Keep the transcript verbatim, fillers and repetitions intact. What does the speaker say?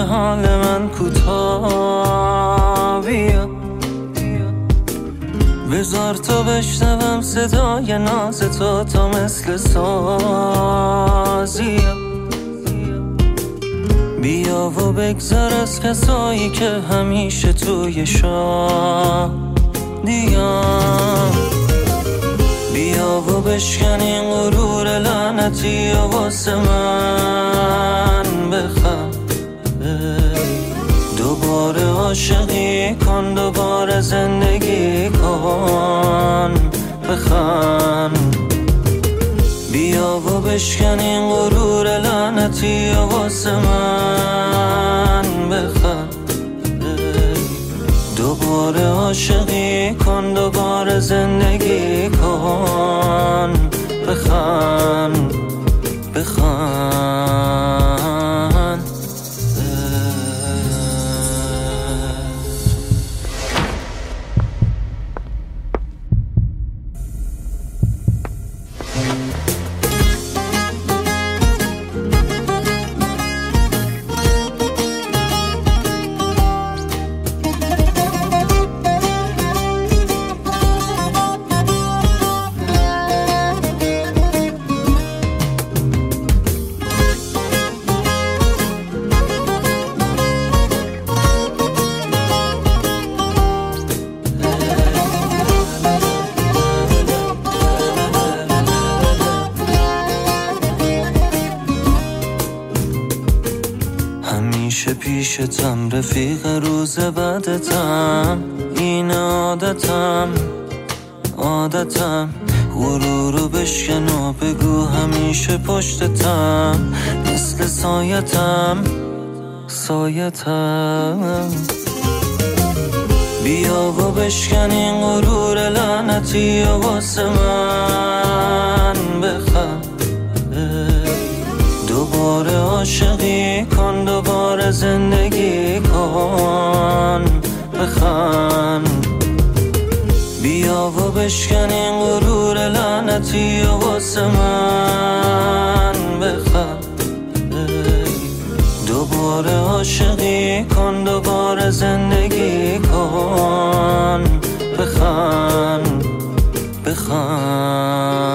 حال من کوتاه بیا، بذار تا بشنوم صدای ناز تو تا مثل سازیا. بیا و بگذر از کسایی که همیشه توی شادیام. بیا و بشکن این غرور لعنتی و واسه من بخند. دوباره عاشقی کن، دوباره زندگی کن، بخند. بیا و بشکن این غرور لعنتی و واسه من بخند. دوباره عاشقی کن، دوباره زندگی کن، بخند بخند. همیشه پیشتم رفیق روز بعدتم، این عادتم عادتم. غرورو بشکن و بگو همیشه پشتتم، مثل سایتم سایتم. بیا و بشکن این غرور لعنتی و واسه من بخند. دوباره عاشقی کن، دوباره زندگی کن، بخند. بیا و بشکن این غرور لعنتی و واسه من بخند. دوباره عاشقی کن، دوباره زندگی کن، بخند بخند.